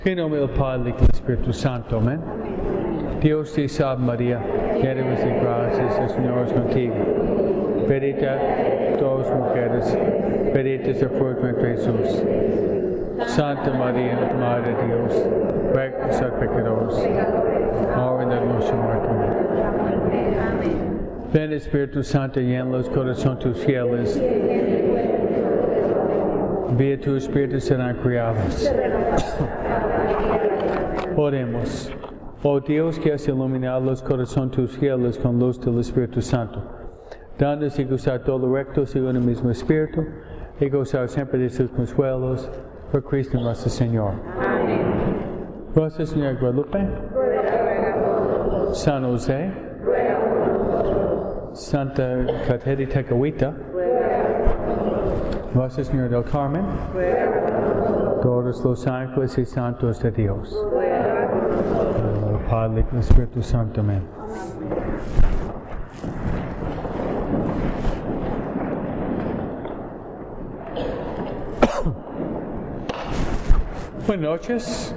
En nombre del Padre y del Espíritu Santo, amén. Dios te salve María, llena de gracias, el Señor es contigo. Bendita todas las mujeres, bendito es el fruto de Jesús. Santa María, Madre de Dios, ruega por nosotros pecadores, ahora en la noche de muerte. Ven Espíritu Santo, llena los corazones tus fieles. Vía tu Espíritu serán criados. Oremos. Oh Dios, que has iluminado los corazones tus fieles con luz del Espíritu Santo, dándonos y gozar todo lo recto según el mismo Espíritu, y gozar siempre de sus consuelos, por Cristo nuestro Señor. Amén. Nuestra Señora Guadalupe, San José, Santa Caterina Tecahuita, Nuestra Señora del Carmen, todos los ángeles y santos de Dios. El Padre y el Espíritu Santo. Amén. Buenas noches.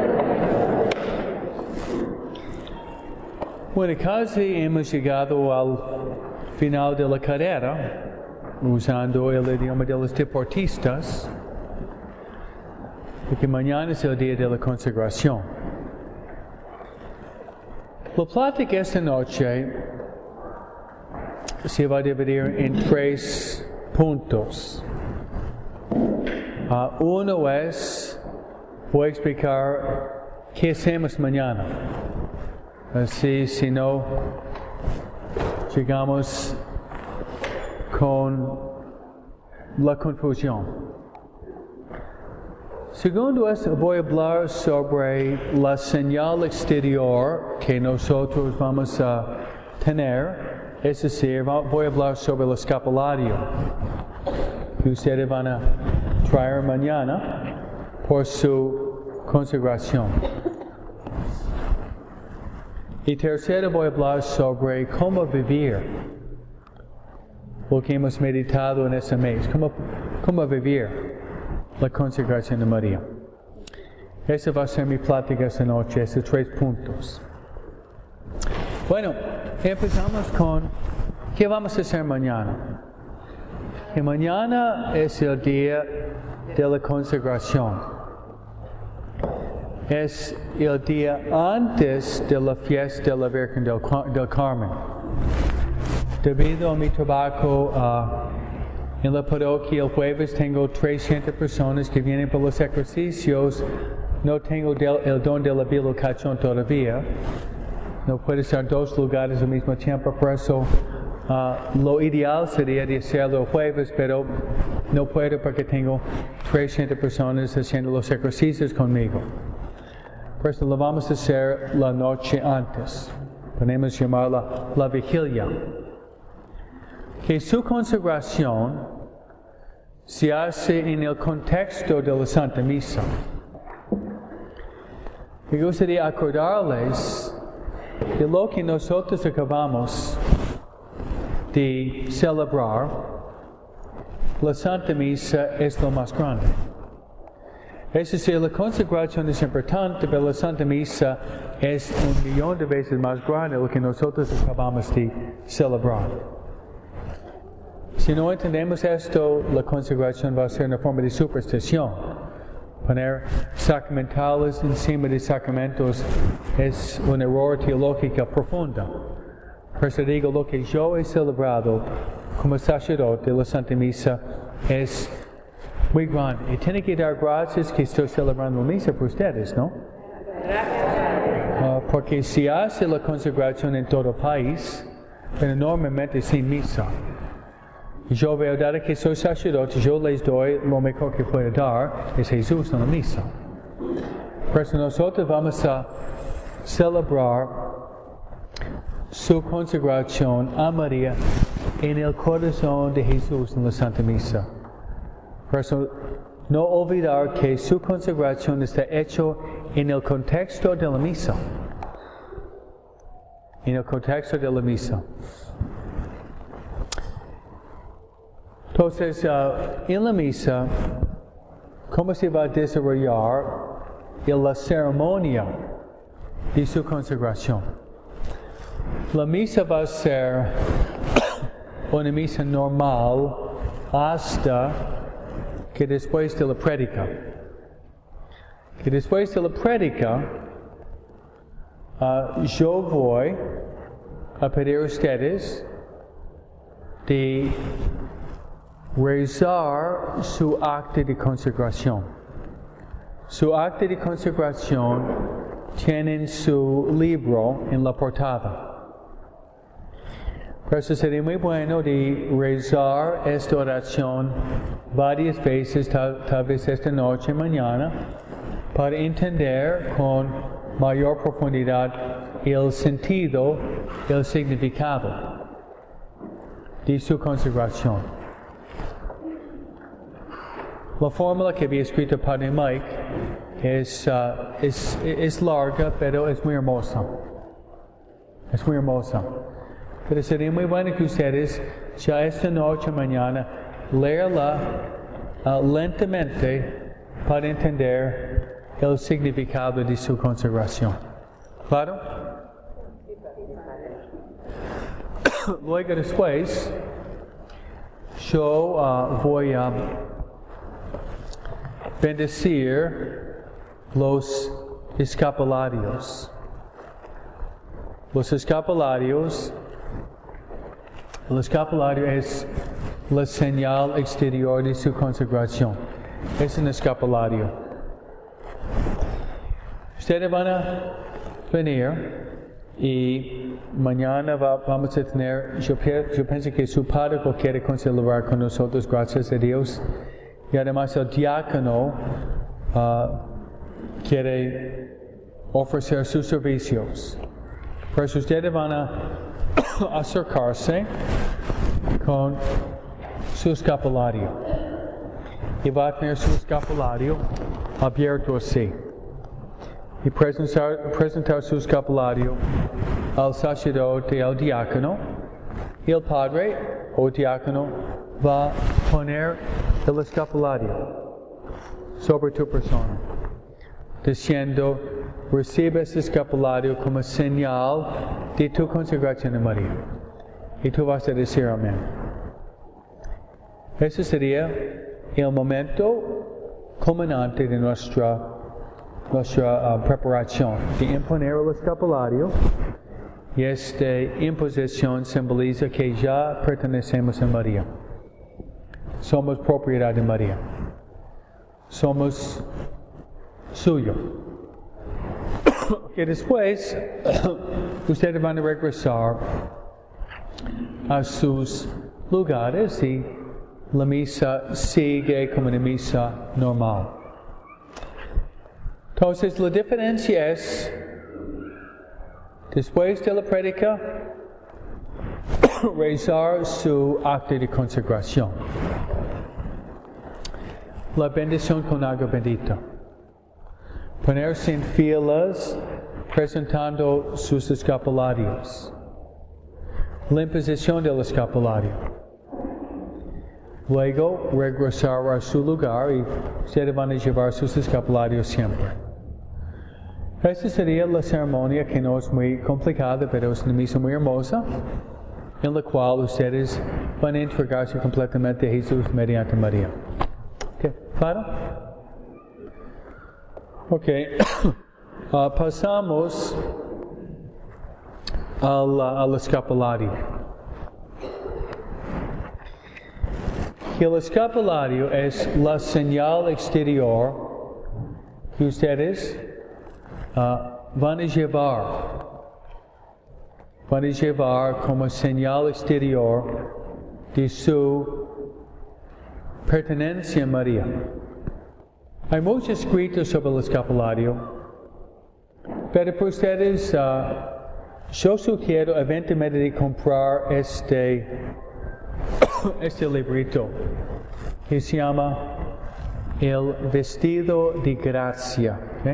Bueno, casi hemos llegado al final de la carrera, usando el idioma de los deportistas, porque mañana es el día de la consagración. La plática esta noche se va a dividir en 3 puntos. Uno es, voy a explicar qué hacemos mañana. Así, si no llegamos con la confusión. Segundo es, voy a hablar sobre la señal exterior que nosotros vamos a tener. Es decir, voy a hablar sobre el escapulario que ustedes van a traer mañana por su consagración. Y tercero, voy a hablar sobre cómo vivir lo que hemos meditado en este mes. Cómo vivir la consagración de María. Esa va a ser mi plática esta noche, esos 3 puntos. Bueno, empezamos con ¿qué vamos a hacer mañana? Y mañana es el día de la consagración. Es el día antes de la fiesta de la Virgen del Carmen. Debido a mi trabajo en la parroquia, el jueves tengo 300 personas que vienen por los ejercicios. No tengo el don de la bilocación todavía. No puedo estar en 2 lugares al mismo tiempo. Por eso, lo ideal sería de hacerlo el jueves, pero no puedo porque tengo 300 personas haciendo los ejercicios conmigo. Por eso lo vamos a hacer la noche antes. Podemos llamarla la vigilia. Que su consagración se hace en el contexto de la Santa Misa. Me gustaría acordarles de lo que nosotros acabamos de celebrar. La Santa Misa es lo más grande. Es decir, la consagración es importante, pero la Santa Misa es 1,000,000 de veces más grande de lo que nosotros acabamos de celebrar. Si no entendemos esto, la consagración va a ser una forma de superstición. Poner sacramentales encima de sacramentos es un error teológico profundo. Por eso digo, lo que yo he celebrado como sacerdote de la Santa Misa es muy grande. Y tiene que dar gracias que estoy celebrando la misa por ustedes, ¿no? Porque si hace la consagración en todo el país, pero normalmente sin misa. Yo veo, dado que soy sacerdote, yo les doy lo mejor que puedo dar, es Jesús en la misa. Por eso nosotros vamos a celebrar su consagración a María en el corazón de Jesús en la Santa Misa. Por eso, no olvidar que su consagración está hecha en el contexto de la misa. En el contexto de la misa. Entonces, en la misa, ¿cómo se va a desarrollar y la ceremonia de su consagración. La misa va a ser una misa normal hasta que después de la prédica. Que después de la prédica, yo voy a pedir a ustedes de rezar su acta de consagración. Su acta de consagración tiene su libro en la portada. Por eso sería muy bueno de rezar esta oración varias veces, tal vez esta noche, mañana, para entender con mayor profundidad el sentido, el significado de su consagración. La fórmula que había escrito el Padre Mike es larga, pero es muy hermosa. Es muy hermosa. Pero sería muy bueno que ustedes ya esta noche, mañana, leerla lentamente para entender el significado de su consagración. ¿Claro? Luego después, yo voy a bendecir los escapularios. Los escapularios. El escapulario es la señal exterior de su consagración. Es un escapulario. Ustedes van a venir y mañana vamos a tener, yo pienso que su padre quiere celebrar con nosotros, gracias a Dios. Y además el diácono quiere ofrecer sus servicios. Por eso ustedes van a acercarse con su escapulario. Y va a tener su escapulario abierto así. Y presentar su escapulario al sacerdote y al diácono. Y el padre o diácono va a poner el escapulario sobre tu persona, diciendo: recibe ese escapulario como señal de tu consagración a María. Y tú vas a decir amén. Ese sería el momento culminante de nuestra preparación, de imponer el escapulario. Y esta imposición simboliza que ya pertenecemos a María. Somos propiedad de María. Somos suyo. Que después ustedes van a regresar a sus lugares y la misa sigue como una misa normal. Entonces la diferencia es, después de la prédica, rezar su acta de consagración. La bendición con agua bendita. Ponerse en filas presentando sus escapularios. La imposición del escapulario. Luego regresar a su lugar y ustedes van a llevar sus escapularios siempre. Esta sería la ceremonia, que no es muy complicada, pero es una misa muy hermosa, en la cual ustedes van a entregarse completamente a Jesús mediante María. ¿Ok? ¿Claro? Ok. Pasamos al escapulario. El escapulario es la señal exterior que ustedes van a llevar como señal exterior de su pertenencia a María. Hay muchos escritos sobre el escapulario, pero para ustedes yo sugiero eventualmente de comprar este librito que se llama El Vestido de Gracia. ¿Okay?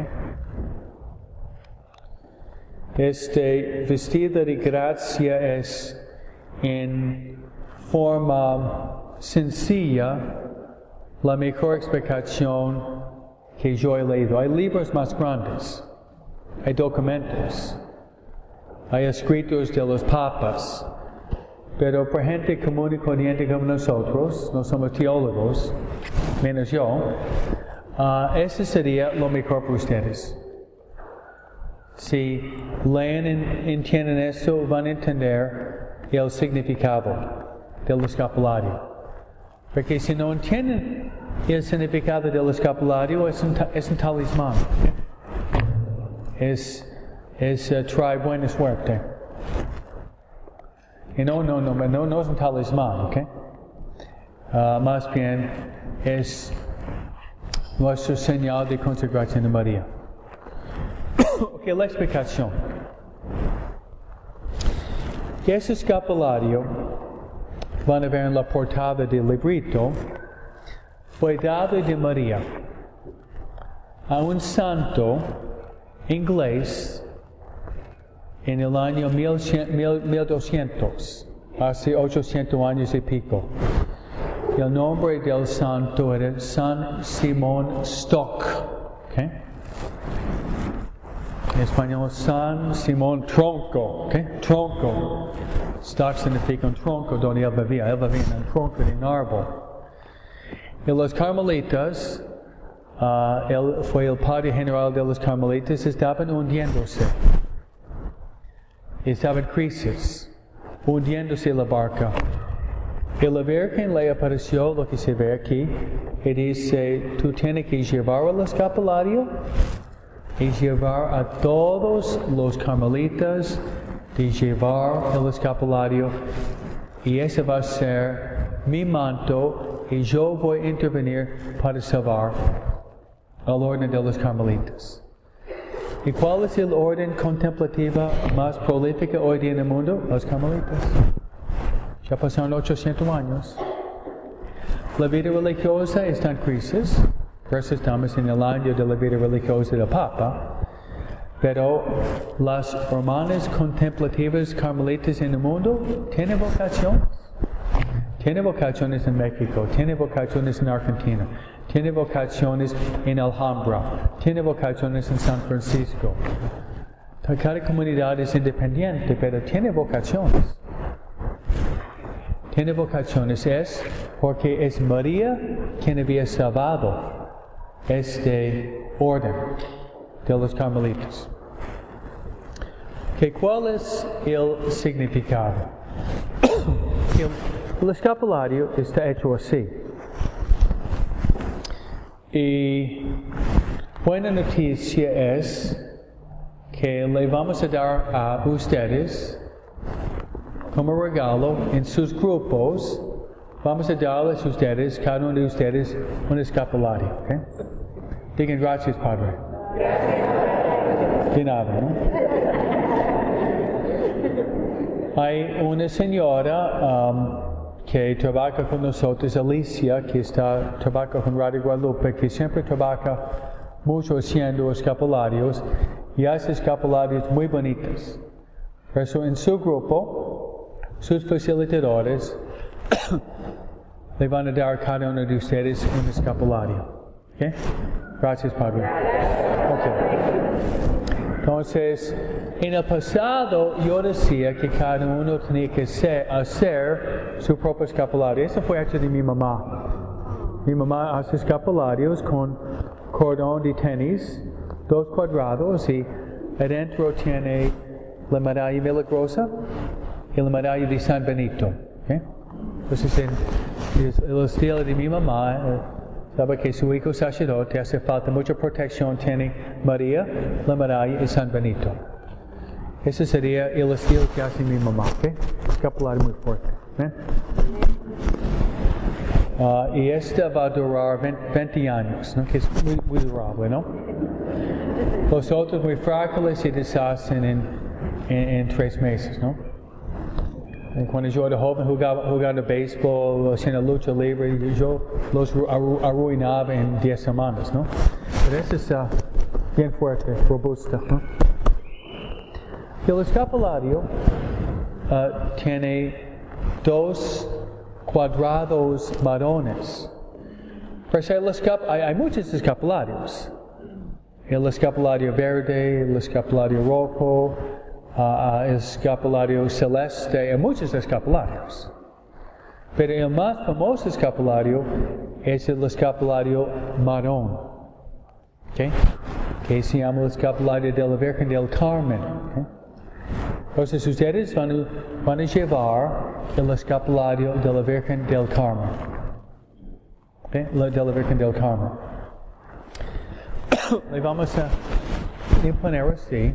Este vestido de gracia es en forma sencilla la mejor explicación que yo he leído. Hay libros más grandes, hay documentos, hay escritos de los papas, pero por gente común y corriente como nosotros, no somos teólogos, menos yo, ese sería lo mejor para ustedes. Si leen y entienden esto, van a entender el significado del escapulario. Porque si no entienden el significado del escapulario, es un talismán. Trae buena suerte. Y no es un talismán, ¿ok? Más bien es nuestro señal de consagración de María. Ok, la explicación. Ese escapulario, van a ver en la portada del librito, fue dado de María a un santo inglés en el año 1200, hace 800 años y pico. El nombre del santo era San Simón Stock. ¿Okay? En español, San Simón Tronco. ¿Okay? Tronco. Stock significa un tronco donde él vivía. Él vivía en un tronco de un árbol. Y los carmelitas, él fue el padre general de los carmelitas, estaban hundiéndose. Estaba en crisis, hundiéndose la barca. Y la Virgen le apareció, lo que se ve aquí, y dice, tú tienes que llevar el escapulario y llevar a todos los carmelitas de llevar el escapulario, y ese va a ser mi manto, y yo voy a intervenir para salvar el orden de los carmelitas. ¿Y cuál es el orden contemplativa más prolífica hoy día en el mundo? Los carmelitas. Ya pasaron 800 años. La vida religiosa está en crisis. Por eso estamos en el año de la vida religiosa del Papa. Pero las hermanas contemplativas carmelitas en el mundo tienen vocaciones. Tienen vocaciones en México, tienen vocaciones en Argentina, tiene vocaciones en Alhambra, tiene vocaciones en San Francisco. Cada comunidad es independiente, pero tiene vocaciones. Tiene vocaciones, es porque es María quien había salvado este orden de los carmelitas. ¿Cuál es el significado? El escapulario está hecho así. Y buena noticia es que le vamos a dar a ustedes como regalo en sus grupos. Vamos a darles a ustedes, cada uno de ustedes, un escapulario. ¿Okay? Digan gracias, Padre. De nada, ¿no? Hay una señora que trabaja con nosotros, Alicia, que trabaja con Radio Guadalupe, que siempre trabaja mucho haciendo escapularios y hace escapularios muy bonitos. Por eso en su grupo, sus facilitadores le van a dar a cada uno de ustedes un escapulario. ¿Okay? Gracias, Padre. Okay. Entonces, en el pasado yo decía que cada uno tenía que hacer su propio escapulario. Eso fue hecho de mi mamá. Mi mamá hace escapularios con cordón de tenis, 2 cuadrados, y adentro tiene la medalla milagrosa y la medalla de San Benito. ¿Okay? Entonces, el estilo de mi mamá, sabe que su hijo sacerdote hace falta mucha protección, tiene María, la medalla y San Benito. Ese sería el estilo que hace mi mamá, ¿ok? Escapulario muy fuerte. Y esta va a durar 20 años, ¿no? Que es muy durable, ¿no? Los otros muy frágiles se deshacen en 3 meses, ¿no? Cuando yo era joven jugando béisbol, haciendo lucha libre, yo los arruinaba en 10 semanas, ¿no? Pero este está bien fuerte, robusto, ¿no? El escapulario tiene 2 cuadrados marrones Pero hay muchos escapularios. El escapulario verde, el escapulario rojo, el escapulario celeste, hay muchos escapularios. Pero el más famoso escapulario es el escapulario marrón, ¿okay? Que se llama el escapulario de la Virgen del Carmen. ¿Okay? Entonces ustedes van a llevar el escapulario de la Virgen del Carmen. ¿Okay? De la Virgen del Carmen. Le vamos a poner así.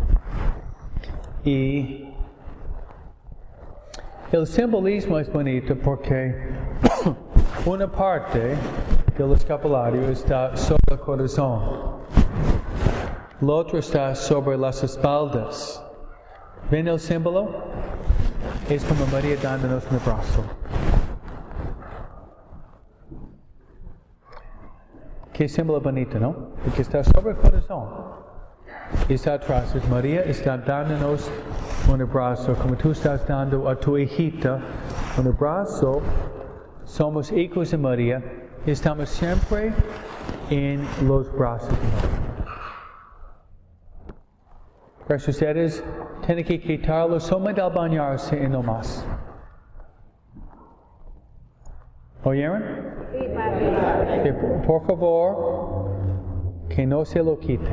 Y el simbolismo es bonito porque una parte del escapulario está sobre el corazón, la otra está sobre las espaldas. ¿Ven el símbolo? Es como María dándonos un abrazo. Qué símbolo bonito, ¿no? Porque está sobre el corazón. Y está atrás. María está dándonos un abrazo, como tú estás dando a tu hijita un abrazo. Somos hijos de María. Estamos siempre en los brazos de María. Pero ustedes tienen que quitarlo solamente al bañarse y no más. ¿Oyeron? Que por favor, que no se lo quite.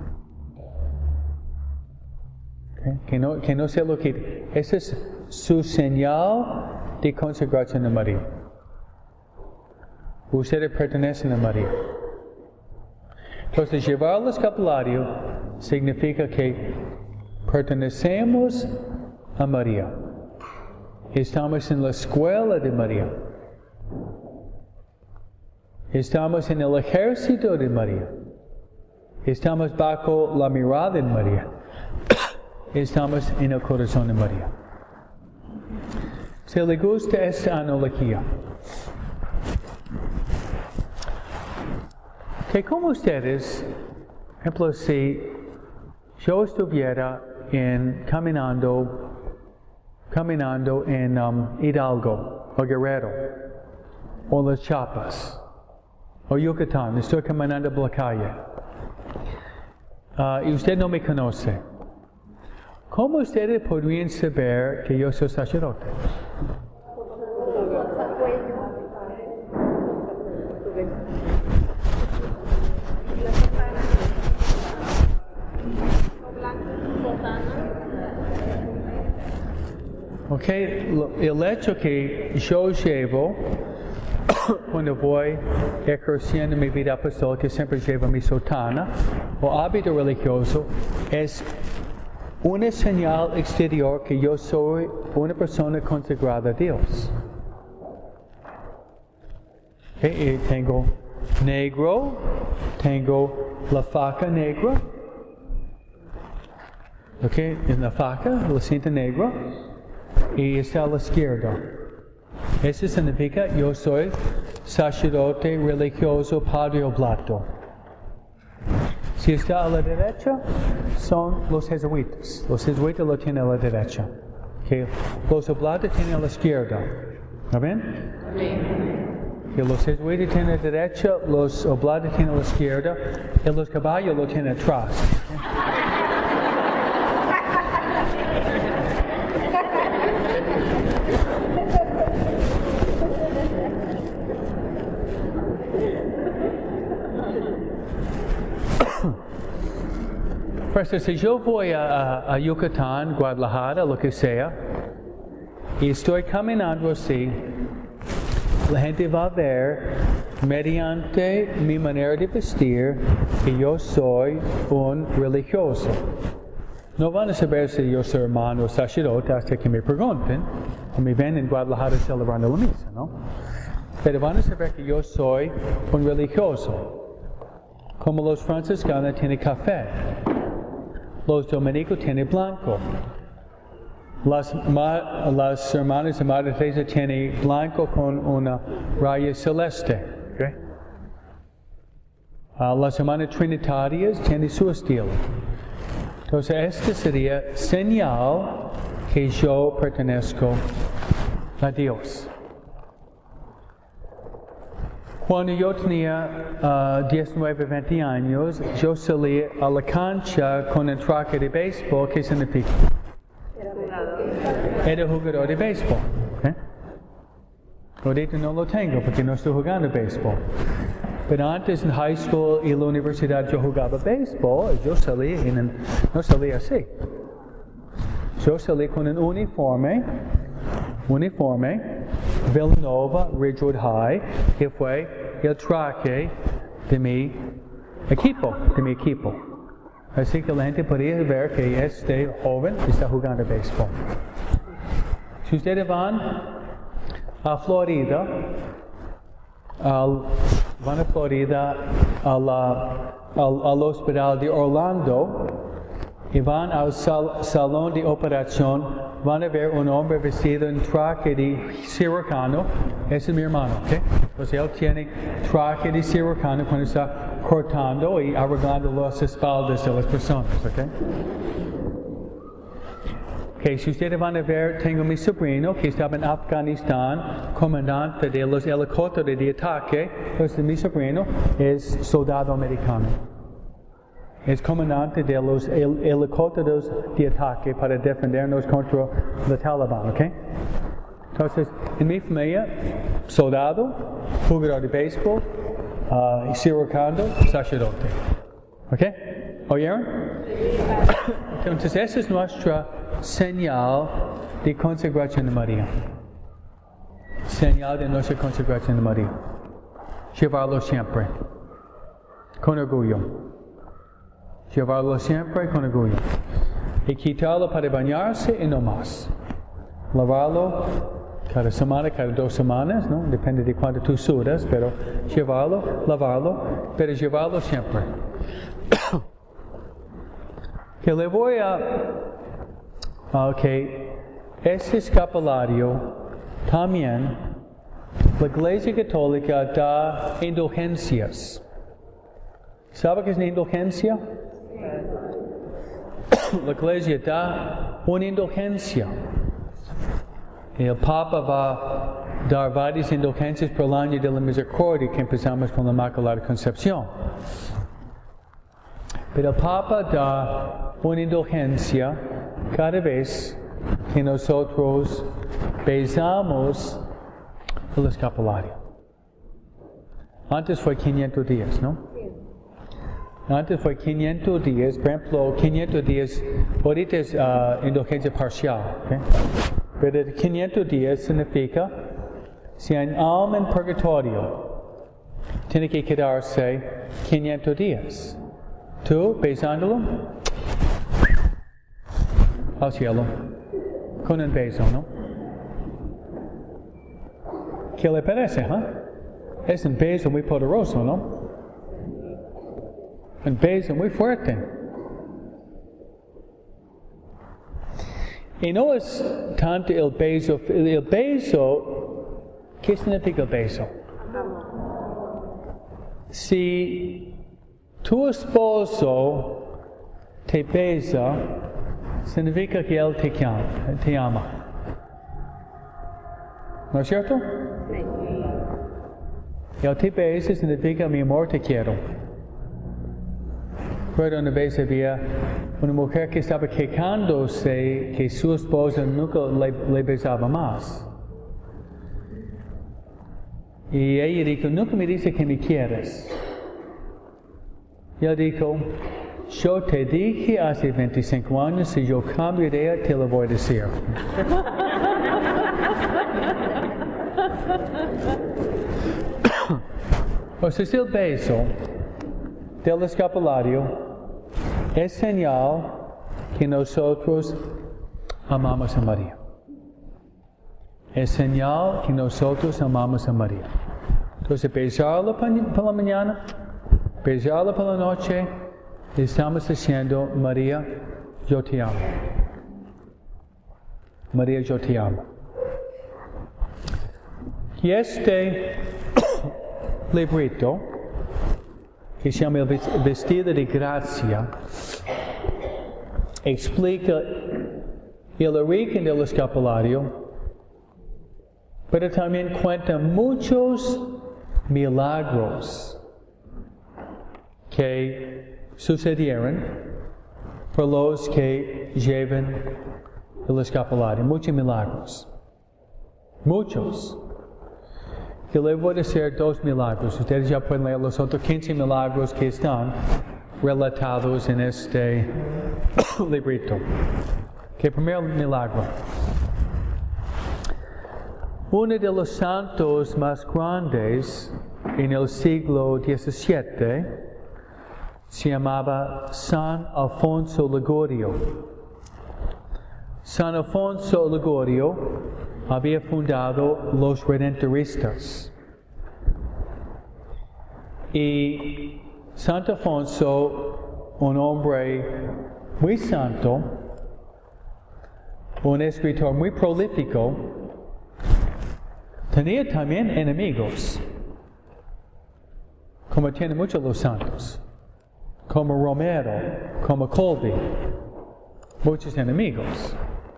¿Okay? Que no se lo quite. Esa es su señal de consagración a María. Ustedes pertenecen a María. Entonces, llevar el escapulario significa que pertenecemos a María. Estamos en la escuela de María. Estamos en el ejército de María. Estamos bajo la mirada de María. Estamos en el corazón de María. ¿Se le gusta esta analogía? Que como ustedes, por ejemplo, si yo estuviera caminando en Hidalgo o Guerrero o Las Chiapas o Yucatán, estoy caminando por la calle y usted no me conoce, ¿cómo ustedes podrían saber que yo soy sacerdote? Ok, el hecho que yo llevo cuando voy ejerciendo mi vida apostólica, siempre llevo mi sotana o hábito religioso, es una señal exterior que yo soy una persona consagrada a Dios. Okay, y tengo negro, tengo la faja negra, ok, en la faja, la cinta negra, y está a la izquierda. Eso significa yo soy sacerdote religioso Padre Oblato. Si está a la derecha, son los jesuitas. Los jesuitas lo tienen a la derecha. Okay. Los oblatos tienen a la izquierda. ¿Está bien? Que los jesuitas tienen a la derecha, los oblatos tienen a la izquierda, y los caballos lo tienen atrás. Pues si yo voy a Yucatán, Guadalajara, lo que sea, y estoy caminando así, la gente va a ver, mediante mi manera de vestir, que yo soy un religioso. No van a saber si yo soy hermano o sacerdote hasta que me pregunten, o me ven en Guadalajara celebrando la misa, ¿no? Pero van a saber que yo soy un religioso. Como los franciscanos tienen café. Los dominicos tienen blanco. Las hermanas de Madre Teresa tienen blanco con una raya celeste. Okay? Las hermanas trinitarias tienen su estilo. Entonces, esta sería señal que yo pertenezco a Dios. Cuando yo tenía 19, 20 años, yo salí a la cancha con el traje de béisbol. ¿Qué significa? Era jugador de béisbol. Ahorita no lo tengo porque no estoy jugando béisbol. Pero antes en high school y la universidad yo jugaba béisbol. Yo salí no salí así. Yo salí con un uniforme, Villanova, Ridgewood High, que fue el traje de mi equipo. Así que la gente podía ver que este joven está jugando béisbol. Si ustedes van a Florida, al hospital de Orlando, y van al salón de operación, van a ver un hombre vestido en traje de cirujano. Ese es mi hermano, ¿ok? Entonces él tiene traje de cirujano cuando está cortando y arreglando las espaldas de las personas, ¿ok? Ok, si ustedes van a ver, tengo mi sobrino que estaba en Afganistán, comandante de los helicópteros de ataque. Entonces mi sobrino es soldado americano. Es comandante de los helicópteros de ataque para defendernos contra los Taliban, ¿ok? Entonces, en mi familia, soldado, jugador de béisbol, cirujano, sacerdote. ¿Ok? ¿Oyeron? Entonces, esa es nuestra señal de consagración de María. Señal de nuestra consagración de María. Llevarlo siempre, con orgullo. Llevarlo siempre con orgullo. Y quitarlo para bañarse y no más. Lavarlo cada semana, cada 2 semanas, ¿no? Depende de cuánto tú sudas, pero llevarlo, lavarlo, pero llevarlo siempre. Que le voy a... Ok, este escapulario también, la Iglesia Católica da indulgencias. ¿Sabe qué es una indulgencia? La Iglesia da una indulgencia. El Papa va a dar varias indulgencias por el año de la misericordia, que empezamos con la Inmaculada Concepción. Pero el Papa da una indulgencia cada vez que nosotros besamos el escapulario. Antes fue 500 días, ¿no? Antes fue 500 días, por ejemplo, 500 días, ahorita es indulgencia parcial, ¿okay? Pero 500 días significa, si hay un alma en purgatorio, tiene que quedarse 500 días. Tú, besándolo, al cielo, con un beso, ¿no? ¿Qué le parece, Es un beso muy poderoso, ¿no? Un beso muy fuerte. Y no es tanto el beso, ¿qué significa el beso? Si tu esposo te besa, significa que él te ama. ¿No es cierto? Él te besa significa, mi amor, te quiero. Recuerdo una vez había una mujer que estaba quejándose que su esposa nunca le besaba más. Y ella dijo, nunca me dice que me quieres. Y él dijo, yo te dije hace 25 años, si yo cambio de idea, te lo voy a decir. O sea, el beso del escapulario es señal que nosotros amamos a María. Es señal que nosotros amamos a María. Entonces, besarlo por la mañana, besarlo por la noche, estamos diciendo, María, yo te amo. María, yo te amo. Y este librito, que se llama El Vestido de Gracia, explica el origen del escapulario, pero también cuenta muchos milagros que sucedieron por los que llevan el escapulario. Muchos milagros. Muchos. Yo le voy a decir 2 milagros. Ustedes ya pueden leer los otros 15 milagros que están relatados en este librito. Que primer milagro. Uno de los santos más grandes en el siglo XVII se llamaba San Alfonso Ligurio. San Alfonso Ligurio había fundado los Redentoristas. Y Santo Alfonso, un hombre muy santo, un escritor muy prolífico, tenía también enemigos, como tienen muchos los santos, como Romero, como Colby, muchos enemigos.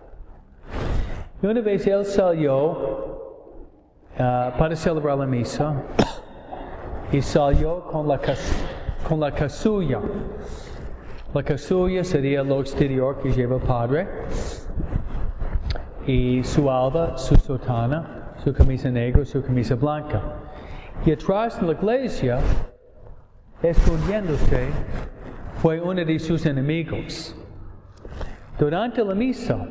Y una vez él salió para celebrar la misa y salió con la casulla. La casulla sería lo exterior que lleva el padre, y su alba, su sotana, su camisa negra, su camisa blanca. Y atrás en la iglesia, escondiéndose, fue uno de sus enemigos. Durante la misa,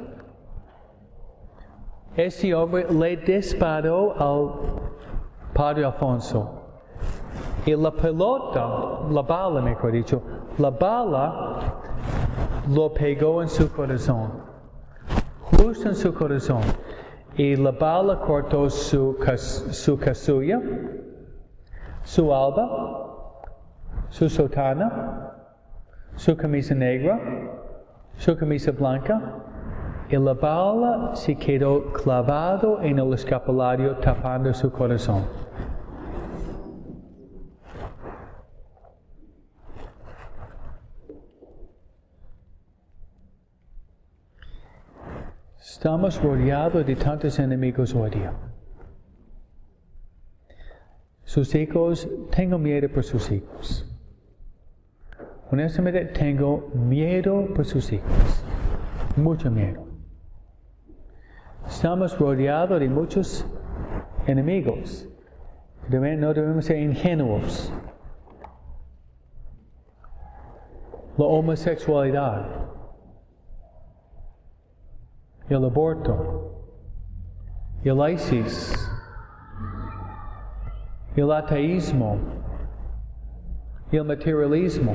este hombre le disparó al padre Alfonso. Y la pelota, la bala, mejor dicho, la bala lo pegó en su corazón. Justo en su corazón. Y la bala cortó su casulla, su alba, su sotana, su camisa negra, su camisa blanca, y la bala se quedó clavado en el escapulario tapando su corazón. Estamos rodeados de tantos enemigos hoy día. Sus hijos, tengo miedo por sus hijos. Honestamente, tengo miedo por sus hijos. Mucho miedo. Estamos rodeados de muchos enemigos. No debemos ser ingenuos. La homosexualidad, el aborto, el ISIS, el ateísmo, el materialismo,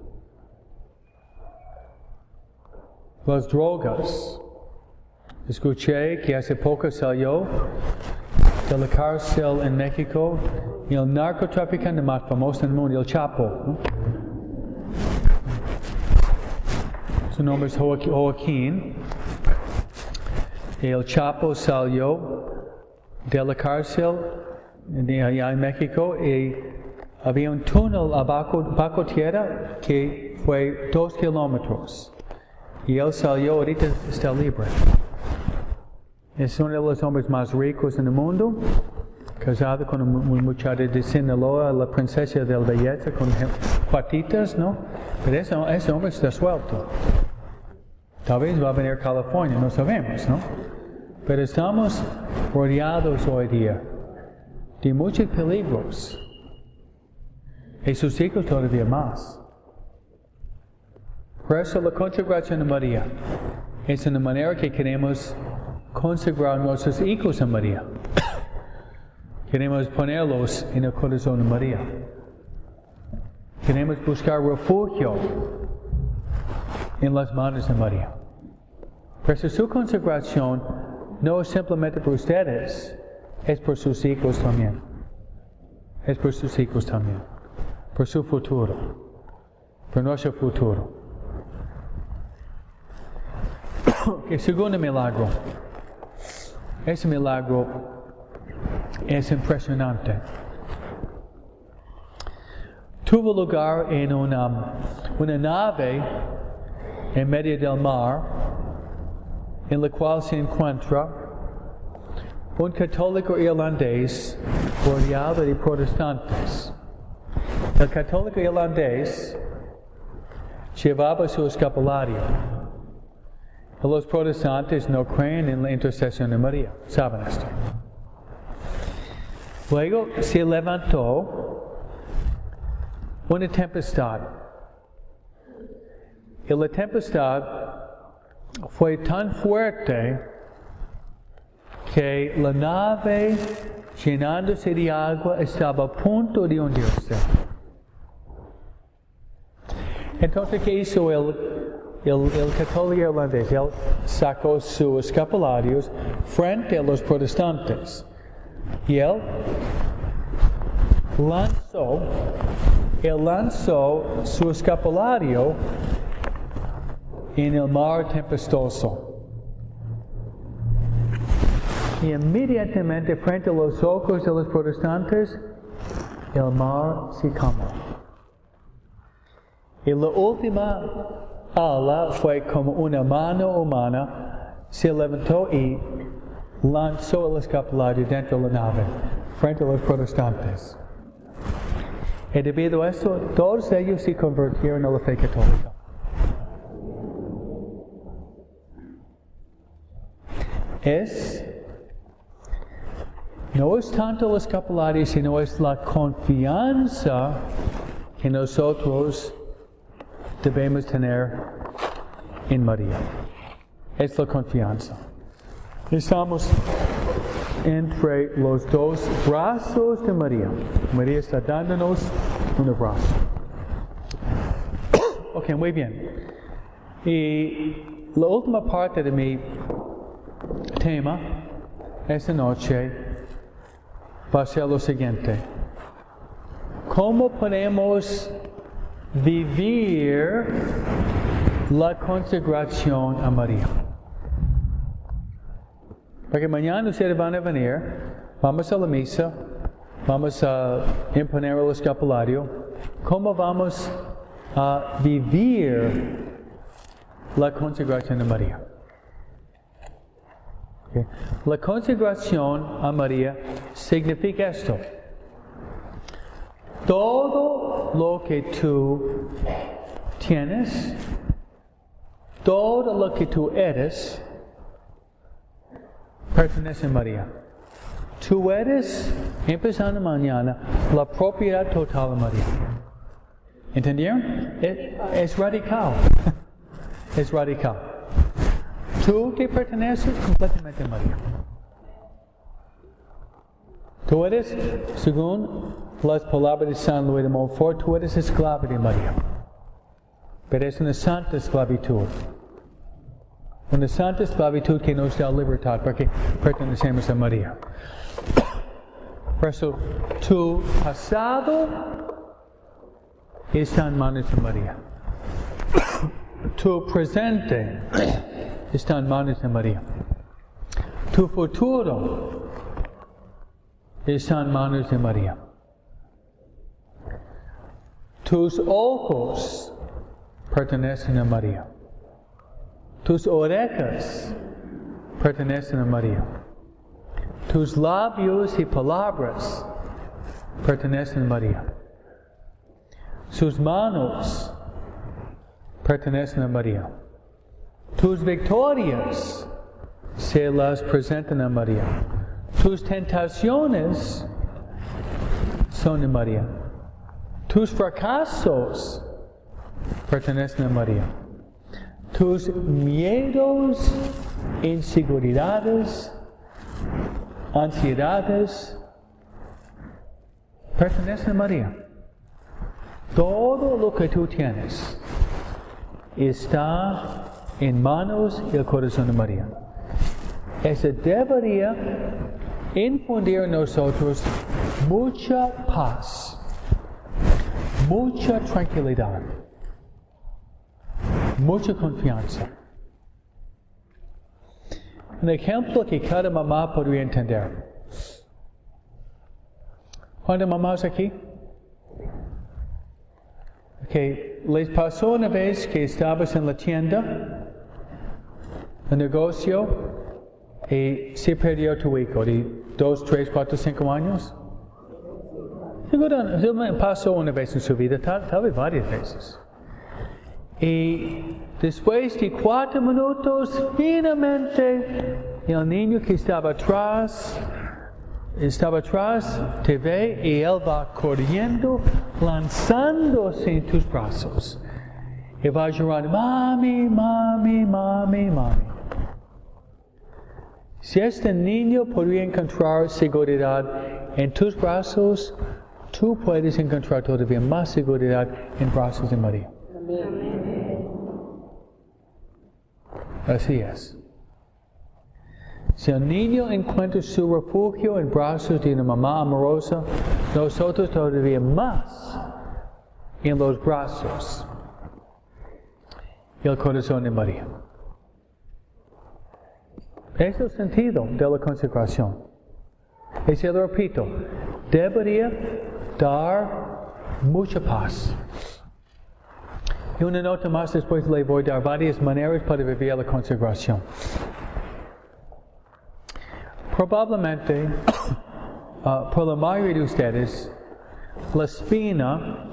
las drogas. Escuché que hace poco salió de la cárcel en México el narcotraficante más famoso en el mundo, el Chapo, ¿no? Su nombre es Joaquín. El Chapo salió de la cárcel allá en México y había un túnel bajo tierra que fue 2 kilómetros. Y él salió, ahorita está libre. Es uno de los hombres más ricos en el mundo, casado con una muchacha de Sinaloa, la princesa de la belleza, con cuatitas, ¿no? Pero ese hombre está suelto. Tal vez va a venir a California, no sabemos, ¿no? Pero estamos rodeados hoy día de muchos peligros. Y sus hijos todavía más. Por eso la consagración de María es una manera que queremos consagrar nuestros hijos a María. Queremos ponerlos en el corazón de María. Queremos buscar refugio en las manos de María. Por eso su consagración no es simplemente por ustedes, es por sus hijos también. Es por sus hijos también. Por su futuro. Por nuestro futuro. El segundo milagro. Ese milagro es impresionante. Tuvo lugar en una nave en medio del mar, en la cual se encuentra un católico irlandés rodeado de protestantes. El católico irlandés llevaba su escapulario. Los protestantes no creen en la intercesión de María. ¿Saben esto? Luego se levantó una tempestad. Y la tempestad fue tan fuerte que la nave, llenándose de agua, estaba a punto de hundirse. Entonces, ¿qué hizo el católico irlandés? Él sacó sus escapularios frente a los protestantes. Y él lanzó su escapulario en el mar tempestuoso. Y inmediatamente frente a los ojos de los protestantes, el mar se calmó. Y la última ala fue como una mano humana, se levantó y lanzó el escapulario dentro de la nave, frente a los protestantes. Y debido a eso, todos ellos se convirtieron a la fe católica. No es tanto el escapulario, sino es la confianza que nosotros debemos tener en María. Es la confianza. Estamos entre los dos brazos de María. María está dándonos un abrazo. Ok, muy bien. Y la última parte de mi tema esta noche va a ser lo siguiente. ¿Cómo podemos vivir la consagración a María? Porque mañana ustedes van a venir, vamos a la misa, vamos a imponer el escapulario. ¿Cómo vamos a vivir la consagración a María? Okay. La consagración a María significa esto. Todo lo que tú tienes, todo lo que tú eres, pertenece a María. Tú eres, empezando mañana, la propiedad total de María. ¿Entendieron? Es radical. Es radical. Tú te perteneces completamente a María. Tú eres, según las palabras de San Luis de Montfort, tú eres esclavo de María. Pero es una santa esclavitud. Una santa esclavitud que nos da libertad porque pertenecemos a María. Por eso, tu pasado está en manos de María. Tu presente está en manos de María. Tu futuro está en manos de María. Tus ojos pertenecen a María. Tus orejas pertenecen a María. Tus labios y palabras pertenecen a María. Sus manos pertenecen a María. Tus victorias se las presentan a María. Tus tentaciones son de María. Tus fracasos pertenecen a María. Tus miedos, inseguridades, ansiedades, pertenecen a María. Todo lo que tú tienes está en manos y el corazón de María. Eso debería infundir en nosotros mucha paz, mucha tranquilidad, mucha confianza. Un ejemplo que cada mamá podría entender. ¿Cuántas mamás aquí? Okay. ¿Les pasó una vez que estabas en la tienda, el negocio, y se perdió tu hijo de 2, 3, 4, 5 años? Seguro pasó una vez en su vida, tal vez varias veces. Y después de 4 minutos, finalmente, el niño que estaba atrás, te ve y él va corriendo, lanzándose en tus brazos. Y va llorando, mami, mami, mami, mami. Si este niño podría encontrar seguridad en tus brazos, tú puedes encontrar todavía más seguridad en brazos de María. Amén. Así es. Si el niño encuentra su refugio en brazos de una mamá amorosa, nosotros todavía más en los brazos y el corazón de María. Es el sentido de la consagración. Y se lo repito, debería dar mucha paz. Y una nota más, después le voy a dar varias maneras para vivir la consagración. Probablemente, por la mayoría de ustedes, la espina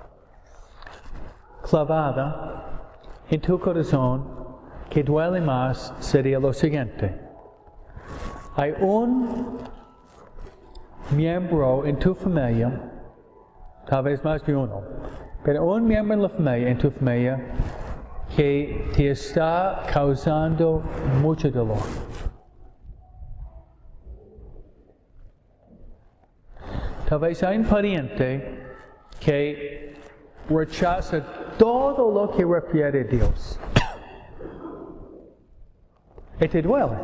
clavada en tu corazón que duele más sería lo siguiente. Hay un miembro en tu familia, tal vez más de uno, pero un miembro en la familia, en tu familia, que te está causando mucho dolor. Tal vez hay un pariente que rechaza todo lo que refiere a Dios. Y te duele.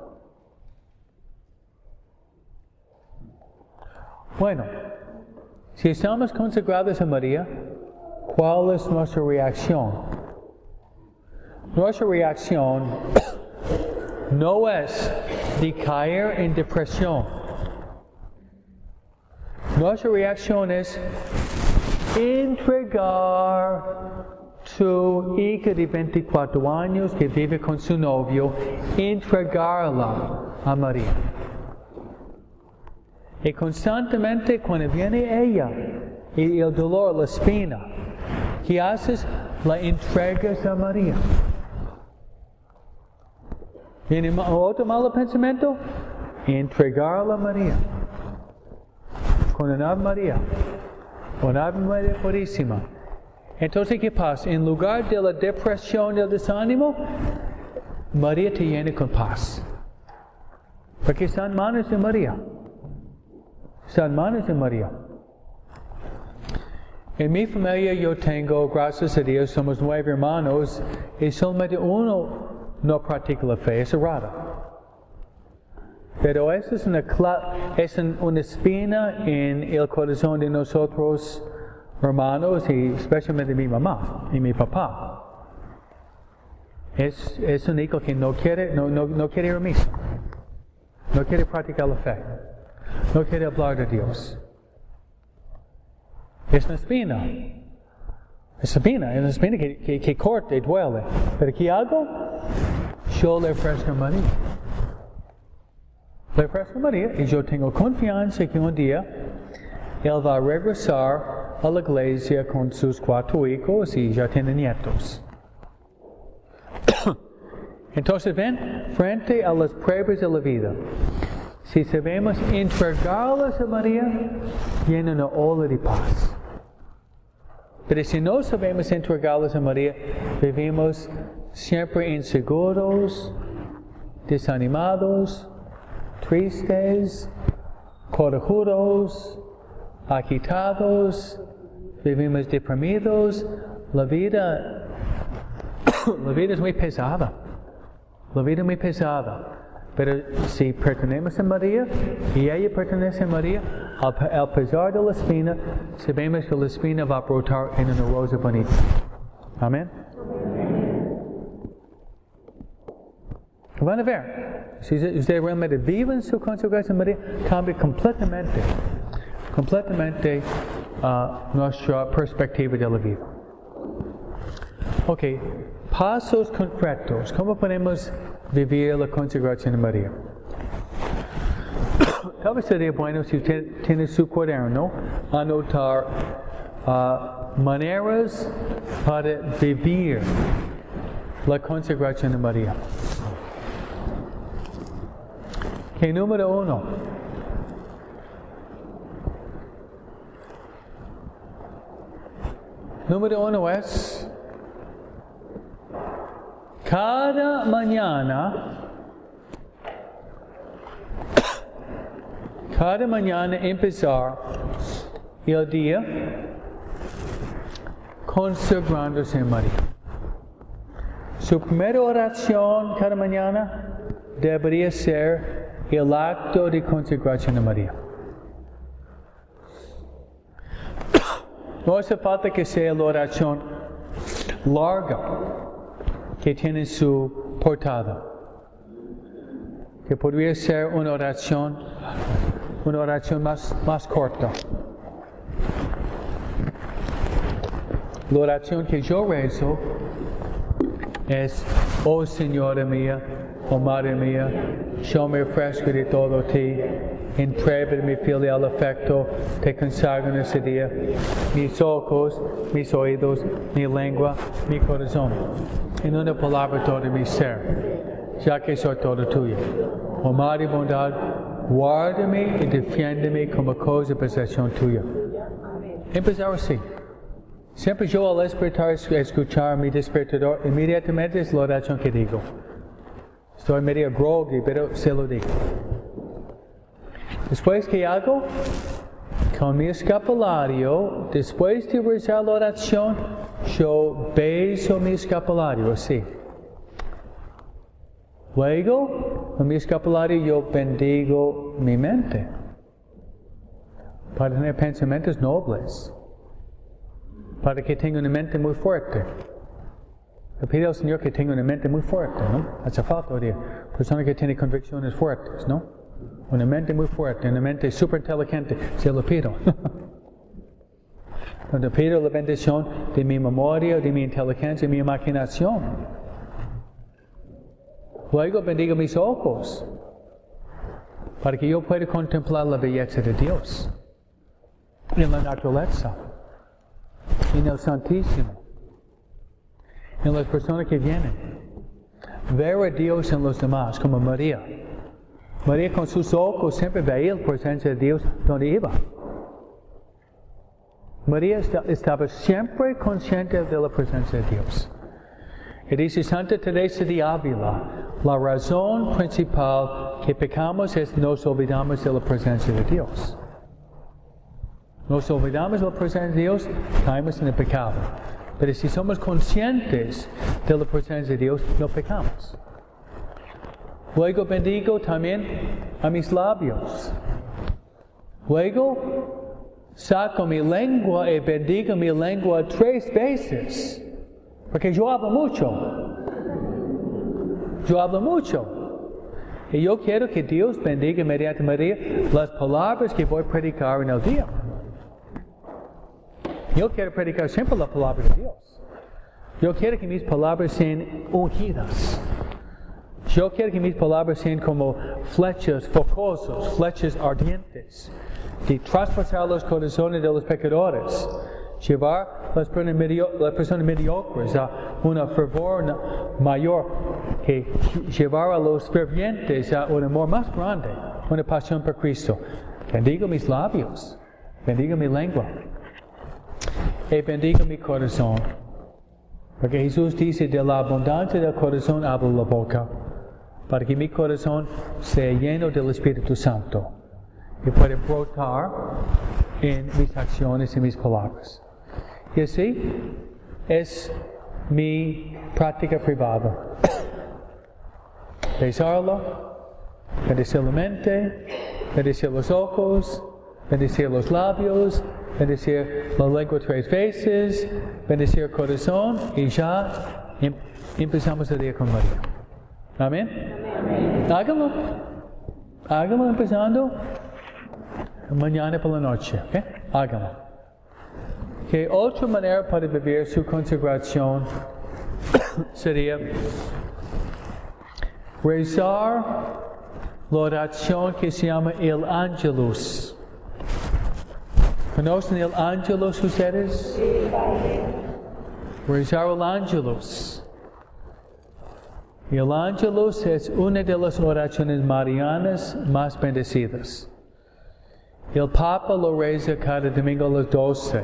Bueno, si estamos consagrados a María, ¿cuál es nuestra reacción? Nuestra reacción no es de caer en depresión. Nuestra reacción es entregar su hija de 24 años que vive con su novio, entregarla a María. Y constantemente cuando viene ella y el dolor, la espina, ¿qué haces? La entregas a María. ¿Viene otro malo pensamiento? Entregarla a María. Con una Ave María. Una Ave María Purísima. Entonces, ¿qué pasa? En lugar de la depresión, del desánimo, María te llena con paz. Porque están manos de María. Están manos de María. En mi familia yo tengo, gracias a Dios, somos 9 hermanos y solamente uno no practica la fe, es errada. Pero esa es una espina en el corazón de nosotros, hermanos, y especialmente mi mamá y mi papá. Es un hijo que no quiere ir a misa. No quiere practicar la fe. No quiere hablar de Dios. Es una espina. Es una espina que corta y duele. Pero ¿qué hago? Yo le ofrezco a María. Le ofrezco a María y yo tengo confianza que un día Él va a regresar a la iglesia con sus 4 hijos y ya tiene nietos. Entonces ven, frente a las pruebas de la vida, si sabemos entregarlas a María, viene una ola de paz. Pero si no sabemos entregarlas a María, vivimos siempre inseguros, desanimados, tristes, corajudos, agitados, vivimos deprimidos. La vida es muy pesada. La vida es muy pesada. Pero si pertenecemos a María y ella pertenece a María, al pesar de la espina, sabemos que la espina va a brotar en una rosa bonita. Amén. Van a ver, si usted realmente vive en su consagración a María, cambia completamente nuestra perspectiva de la vida. Ok, pasos concretos. ¿Cómo podemos vivir la consagración a María? tal vez sería bueno si usted tiene su cuaderno, anotar maneras para vivir la consagración de María. Que número 1. Número 1 es cada mañana empezar el día consagrándose a María. Su primera oración cada mañana debería ser el acto de consagración a María. No hace falta que sea la oración larga que tiene en su portada. Que podría ser una oración más corta. La oración que yo rezo es: oh Señora mía, oh Madre mía, yo me ofrezco de todo a ti, entrego mi filial afecto, te consagro en ese día, mis ojos, mis oídos, mi lengua, mi corazón, en una palabra todo mi ser, ya que soy todo tuyo. Oh Madre bondad, guárdame y defiéndeme como cosa de posesión tuya. Empezar así. Siempre yo al despertar, escuchar mi despertador, inmediatamente es la oración que digo. Estoy medio groggy, pero se lo digo. Después que hago, con mi escapulario, después de rezar la oración, yo beso mi escapulario, así. Luego, con mi escapulario, yo bendigo mi mente para tener pensamientos nobles, para que tenga una mente muy fuerte. Le pido al Señor que tenga una mente muy fuerte, ¿no? Hace falta hoy día. Persona que tiene convicciones fuertes, ¿no? Una mente muy fuerte, una mente súper inteligente, se lo pido. Te pido la bendición de mi memoria, de mi inteligencia, de mi imaginación. Luego bendigo mis ojos, para que yo pueda contemplar la belleza de Dios, en la naturaleza, en el Santísimo, en las personas que vienen. Ver a Dios en los demás, como María. María con sus ojos siempre veía la presencia de Dios donde iba. María estaba siempre consciente de la presencia de Dios. Y dice Santa Teresa de Ávila, la razón principal que pecamos es nos olvidamos de la presencia de Dios. Nos olvidamos de la presencia de Dios, caemos en el pecado. Pero si somos conscientes de la presencia de Dios, no pecamos. Luego bendigo también a mis labios. Luego saco mi lengua y bendigo mi lengua 3 veces. Porque yo hablo mucho. Y yo quiero que Dios bendiga mediante María las palabras que voy a predicar en el día. Yo quiero predicar siempre la palabra de Dios. Yo quiero que mis palabras sean ungidas. Yo quiero que mis palabras sean como flechas focosas, flechas ardientes, de traspasar los corazones de los pecadores, llevar las personas mediocres a un fervor mayor, que llevar a los fervientes a un amor más grande, una pasión por Cristo. Bendigo mis labios, bendigo mi lengua, y bendigo mi corazón. Porque Jesús dice, de la abundancia del corazón habla la boca, para que mi corazón sea lleno del Espíritu Santo y pueda brotar en mis acciones y mis palabras. Y así es mi práctica privada. Besarlo, bendecir la mente, bendecir los ojos, bendecir los labios, bendecir la lengua 3 veces, bendecir el corazón, y ya empezamos el día con María. Amén. Hágalo. Hágalo empezando mañana por la noche. ¿Okay? Hágalo. Que otra manera para vivir su consagración sería rezar la oración que se llama el Angelus. ¿Conocen el Angelus ustedes? Rezar el Angelus. El Angelus es una de las oraciones marianas más bendecidas. El Papa lo reza cada domingo a las 12.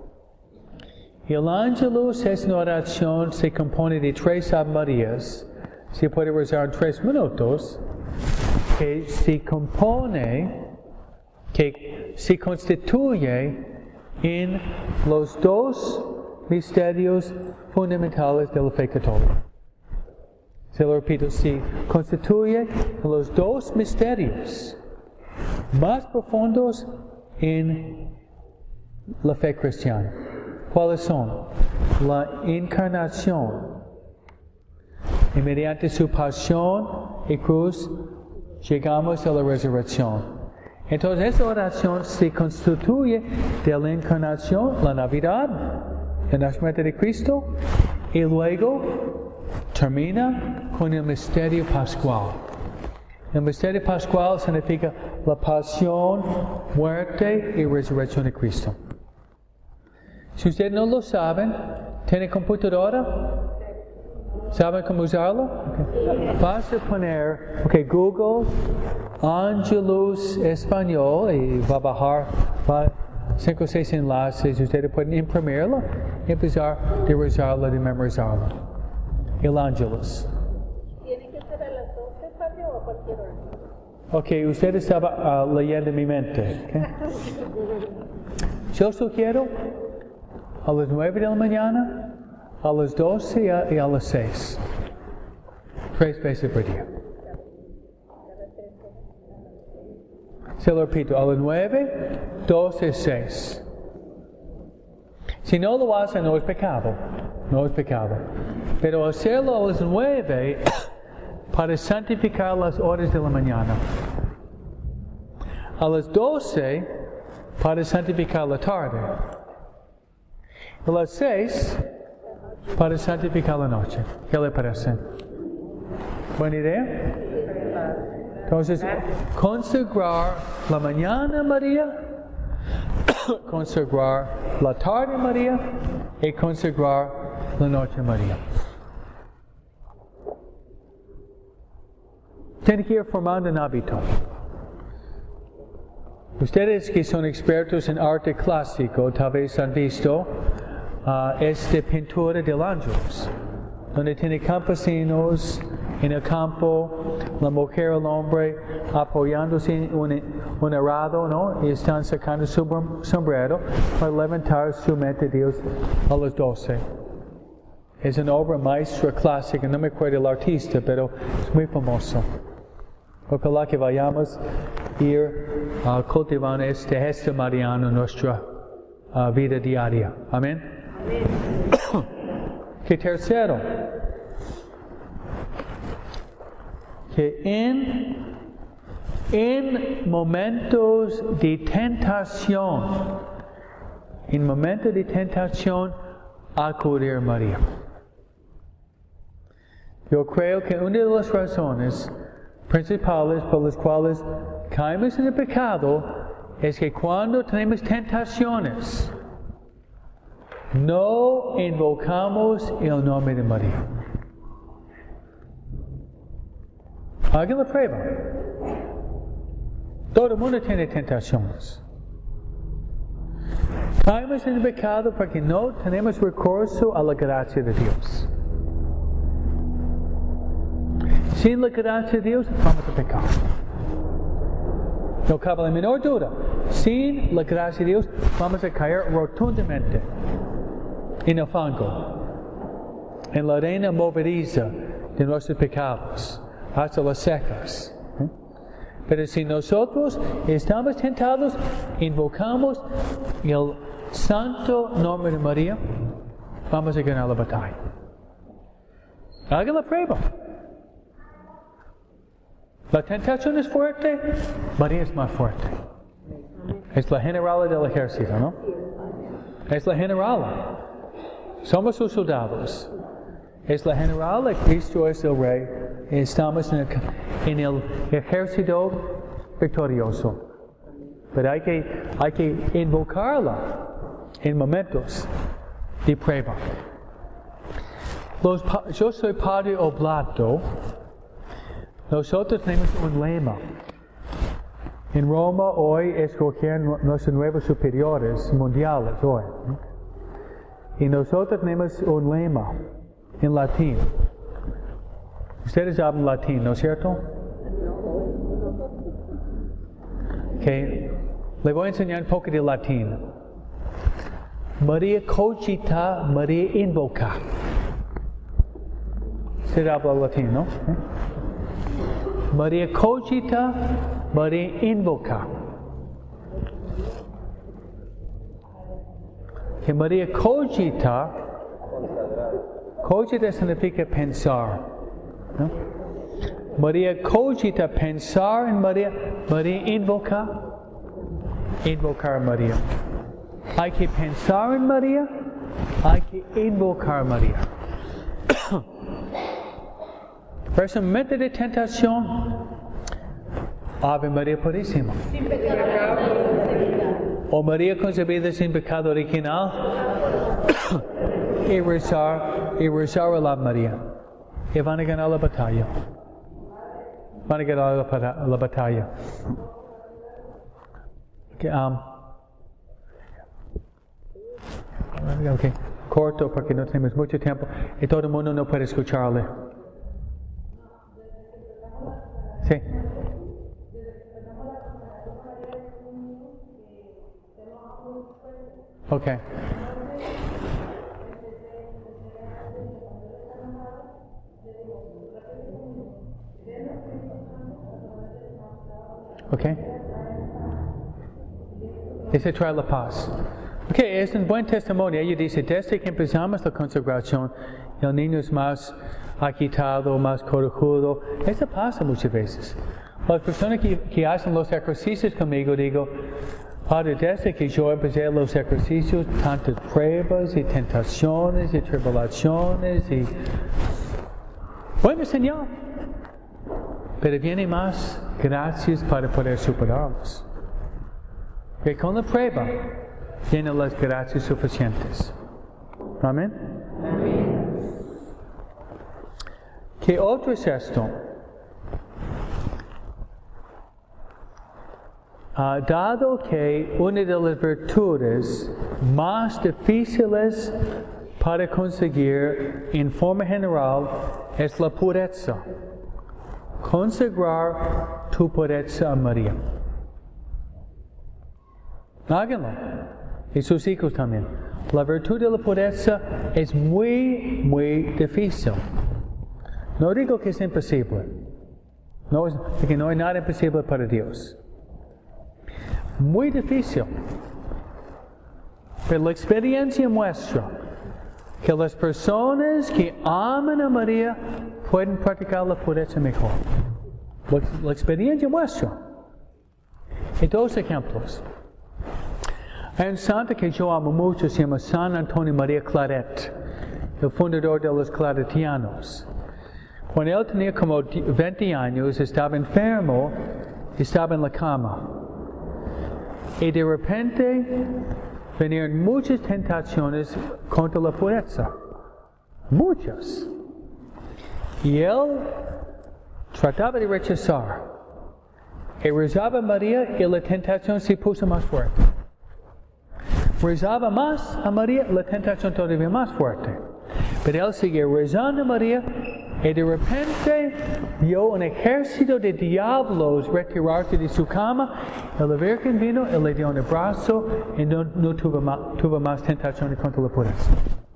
El Angelus es una oración, se compone de 3 Ave Marías. Se puede rezar en 3 minutos. Que se compone, que se constituye en los 2 misterios fundamentales de la fe católica. Se lo repito, se constituye en los 2 misterios más profundos en la fe cristiana. ¿Cuáles son? La encarnación. Y mediante su pasión y cruz llegamos a la resurrección. Entonces esa oración se constituye de la encarnación, la Navidad, el nacimiento de Cristo, y luego termina con el misterio pascual. El misterio pascual significa la pasión, muerte y resurrección de Cristo. Si ustedes no lo saben, ¿tienen computadora? ¿Saben cómo usarlo? Okay. Vas a poner, Google, Angelus Español, y va a bajar 5 o 6 enlaces. Ustedes pueden imprimirlo y empezar a rezarlo, de memorizarlo. El Angelus. ¿Tiene que ser a las 12, Padre, o a cualquier hora? Usted estaba leyendo mi mente. Okay. Yo sugiero a las 9 de la mañana, a las 12 y a las 6. 3 veces por día. Se lo repito, a las 9, 12 y 6. Si no lo hace, no es pecado. No es pecado. Pero hacerlo a las 9 para santificar las horas de la mañana. A las 12 para santificar la tarde. A las 6 para santificar la noche. ¿Qué le parece? ¿Buena idea? Entonces, consagrar la mañana María, consagrar la tarde María y consagrar la noche María. Tiene que ir formando un hábito. Ustedes que son expertos en arte clásico tal vez han visto esta pintura del Ángelus, donde tiene campesinos en el campo, la mujer y el hombre apoyándose en un arado, ¿no? Y están sacando su sombrero para levantar su mente a Dios a las 12. Es una obra maestra clásica, no me acuerdo el artista, pero es muy famoso. Ojalá que vayamos a ir cultivando este gesto mariano en nuestra vida diaria. Amén. Que tercero, que en momentos de tentación, acudir a María. Yo creo que una de las razones principales por las cuales caemos en el pecado es que cuando tenemos tentaciones, no invocamos el nombre de María. Hagan la prueba. Todo el mundo tiene tentaciones. Caemos en el pecado porque no tenemos recurso a la gracia de Dios. Sin la gracia de Dios, vamos a pecar. No cabe la menor duda. Sin la gracia de Dios, vamos a caer rotundamente en el fango, en la arena movediza de nuestros pecados, hasta las secas. Pero si nosotros estamos tentados, invocamos el santo nombre de María, vamos a ganar la batalla. Hagan la prueba. La tentación es fuerte, María es más fuerte. Es la generala del ejército, ¿no? Es la generala. Somos sus soldados. Es la generala, Cristo es el Rey estamos en el ejército victorioso. Pero hay que invocarla en momentos de prueba. Yo soy padre oblato. Nosotros tenemos un lema. En Roma hoy escogieron nuestros nuevos superiores mundiales hoy. ¿No? Y nosotros tenemos un lema en latín. Ustedes hablan latín, ¿no es cierto? Okay. Le voy a enseñar un poco de latín. María cogita, María invoca. Usted habla latín, ¿no? María cogita, María invoca. Que María cogita significa pensar, ¿no? María cogita, pensar en María. María invoca, invocar a María. Hay que pensar en María, hay que invocar a María. Pero es un momento de tentación. Ave María Purísima. O María concebida sin pecado original. y rezar a la María. Y van a ganar la batalla. Van a ganar la batalla. Okay. Corto porque no tenemos mucho tiempo y todo el mundo no puede escucharle. Sí. Okay. Okay. Ese trae la paz. Ok, es un buen testimonio. Ella dice, desde que empezamos la consagración, el niño es más agitado, más corajudo. Eso pasa muchas veces. Las personas que hacen los ejercicios conmigo, digo, Padre, desde que yo empecé los ejercicios, tantas pruebas y tentaciones y tribulaciones y... Buena señal. Pero viene más gracias para poder superarlos. Que con la prueba tienen las gracias suficientes. Amén. ¿Qué otro es esto? Dado que una de las virtudes más difíciles para conseguir en forma general es la pureza. Consagrar tu pureza a María. Háganlo. Y sus hijos también. La virtud de la pureza es muy, muy difícil. No digo que es imposible. Porque no hay nada imposible para Dios. Muy difícil. Pero la experiencia muestra que las personas que aman a María pueden practicar la pureza mejor. La experiencia muestra. Y dos ejemplos. Hay un santo que yo amo mucho, se llama San Antonio María Claret, el fundador de los claretianos. Cuando él tenía como 20 años, estaba enfermo, estaba en la cama. Y de repente venían muchas tentaciones contra la pureza. Muchas. Y él trataba de rechazar. Y rezaba a María y la tentación se puso más fuerte. Rezaba más a María, la tentación todavía más fuerte. Pero él seguía rezando a María y de repente vio un ejército de diablos retirarse de su cama. Y la Virgen vino y le dio un abrazo y no tuvo más tentaciones contra la pureza.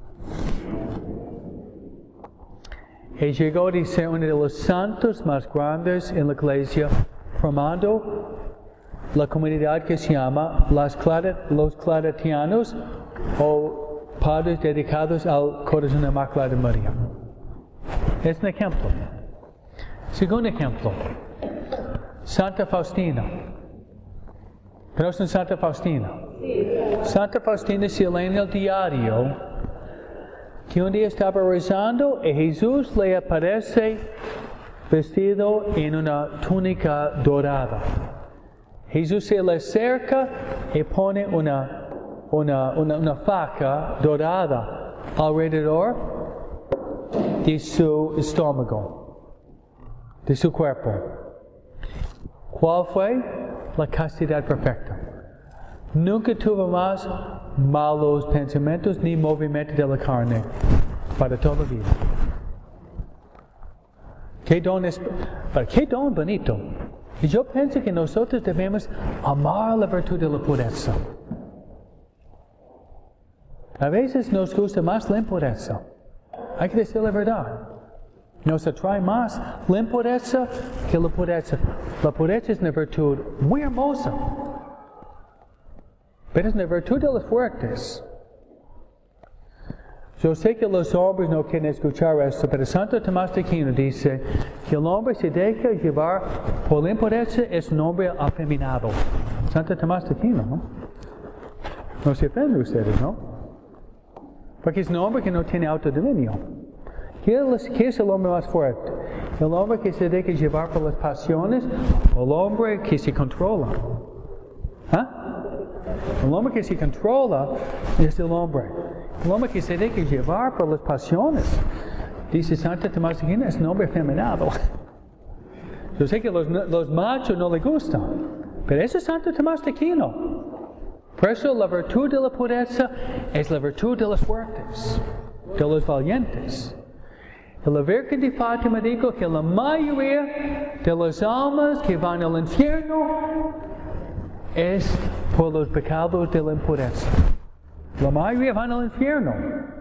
Y llegó a ser uno de los santos más grandes en la iglesia, formando la comunidad que se llama los claretianos o padres dedicados al corazón inmaculado de María. Es un ejemplo. Segundo ejemplo, Santa Faustina. ¿Conocen Santa Faustina? Sí. Santa Faustina se lee en el diario que un día estaba rezando y Jesús le aparece vestido en una túnica dorada. Jesús se le acerca y pone una faja dorada alrededor de su estómago, de su cuerpo. ¿Cuál fue? La castidad perfecta. Nunca tuvo más malos pensamientos ni movimiento de la carne para toda la vida. ¿Qué don bonito? Y yo pienso que nosotros debemos amar la virtud de la pureza. A veces nos gusta más la impureza. Hay que decir la verdad. Nos atrae más la impureza que la pureza. La pureza es una virtud muy hermosa. Pero es una virtud de los fuertes. Yo sé que los hombres no quieren escuchar esto, pero Santo Tomás de Aquino dice que el hombre se deja llevar por la impureza es un hombre afeminado. Santo Tomás de Aquino, ¿no? No se ofenden ustedes, ¿no? Porque es un hombre que no tiene autodominio. ¿Qué es el hombre más fuerte? ¿El hombre que se deja llevar por las pasiones o el hombre que se controla? ¿Ah? El hombre que se controla es el hombre. El hombre que se deja llevar por las pasiones, dice Santo Tomás de Aquino, es un hombre afeminado. Yo sé que los machos no les gustan, pero eso es Santo Tomás de Aquino. Por eso la virtud de la pureza es la virtud de los fuertes, de los valientes. Y la Virgen de Fátima dijo que la mayoría de las almas que van al infierno es por los pecados de la impureza. La mayoría van al infierno,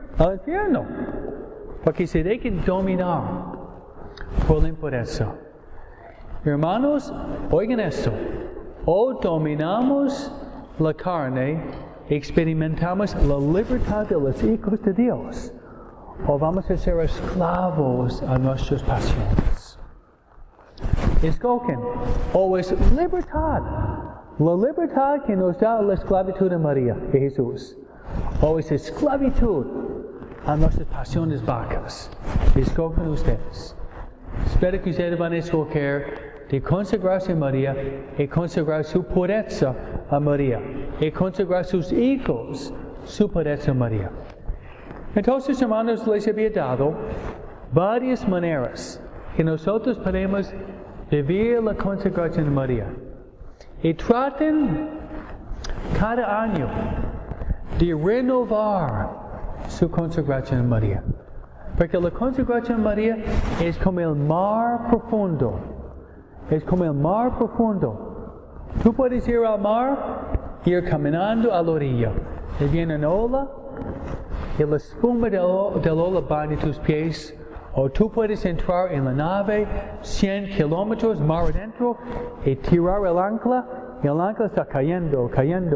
porque se dejan dominar por la impureza. Hermanos, oigan esto, o dominamos la carne, experimentamos la libertad de los hijos de Dios, o vamos a ser esclavos a nuestras pasiones. Escogen, o es libertad, la libertad que nos da la esclavitud de María, de Jesús, o es esclavitud a nuestras pasiones bajas. Escogen ustedes. Espero que ustedes van a escoger de consagrarse a María y consagrar su pureza a María y consagrar sus hijos su pureza a María. Entonces, hermanos, les había dado varias maneras que nosotros podemos vivir la consagración a María. Y traten cada año de renovar su consagración a María. Porque la consagración a María es como el mar profundo. Es como el mar profundo. Tú puedes ir al mar, ir caminando a la orilla. Y viene una ola, y la espuma del ola baña tus pies. O tú puedes entrar en la nave 100 kilómetros mar adentro y tirar el ancla. Y el ancla está cayendo,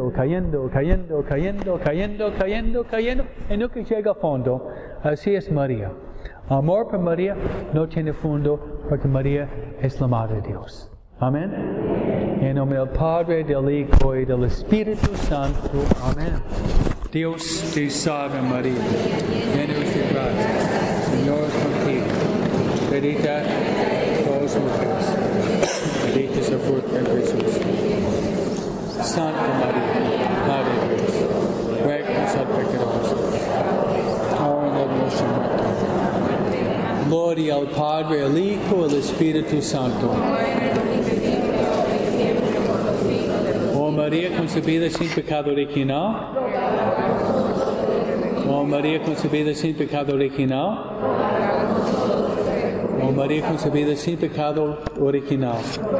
y nunca llega al fondo. Así es María. Amor por María no tiene fondo porque María es la Madre de Dios. Amén. En nombre del Padre, del Hijo y del Espíritu Santo. Amén. Dios te salve María, llena eres de gracia, Señor es contigo. Bendita todas las mujeres, bendito es el fruto de Jesús. Santa María, Madre de Dios, ruega por nosotros pecadores, ahora en la hora de nuestra muerte. Gloria al Padre, al Hijo y al Espíritu Santo. Oh María concebida sin pecado original. Oh María concebida sin pecado original. Oh María concebida sin pecado original.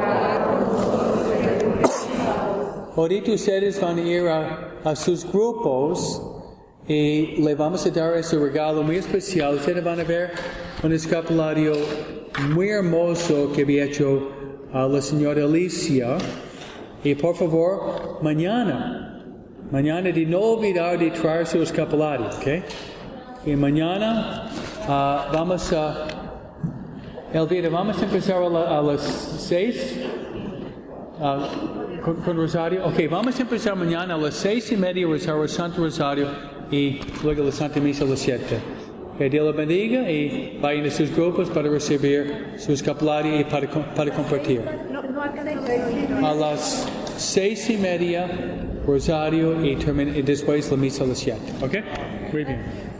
Ahorita ustedes van a ir a sus grupos y le vamos a dar ese regalo muy especial. Ustedes van a ver un escapulario muy hermoso que había hecho la señora Alicia. Y por favor, mañana de no olvidar de traer su escapulario, ¿ok? Y mañana vamos a empezar a las 6 con Rosario. Ok, vamos a empezar mañana a las 6:30 rezar el Santo Rosario y luego la Santa Misa a las 7. Que Dios los bendiga y vayan a sus grupos para recibir su escapulario y para compartir. A las 6:30, rosario y después la misa a las 7. ¿Ok? Muy bien.